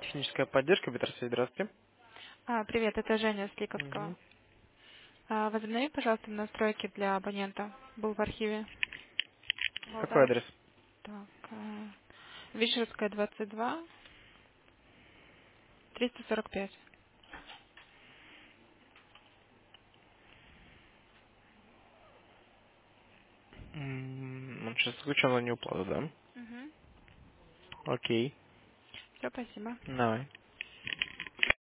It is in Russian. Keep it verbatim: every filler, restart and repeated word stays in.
Техническая поддержка, Петросвет, здравствуйте. А, привет, это Женя с Ликовского. Мгм. А, возобнови, пожалуйста, настройки для абонента. Был в архиве. Какой Валдай. адрес? Так, а, Вишерская, двадцать два, триста сорок пять. М, Он сейчас включен на неуплату, да? Угу. Окей. Все, спасибо. Давай.